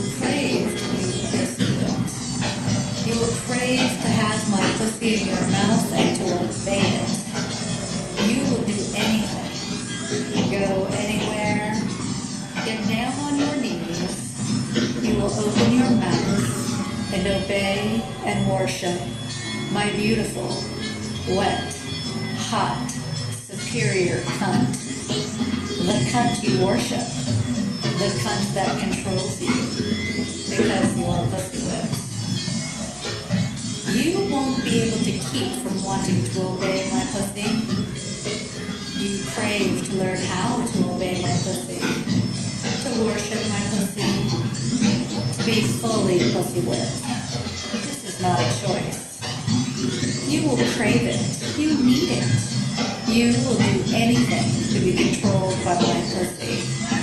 will crave to be pursued. You will crave to have my pussy in your mouth and to obey it. You will do anything. Go anywhere. Get down on your knees. You will open your mouth and obey and worship my beautiful, wet, hot, superior cunt. The cunt you worship. The cunt that controls you. Because you are pussy whipped. You won't be able to keep from wanting to obey my pussy. You crave to learn how to obey my pussy. To worship my pussy. To be fully pussy whipped. This is not a choice. You will crave it. You need it. You will do anything to be controlled by my pussy.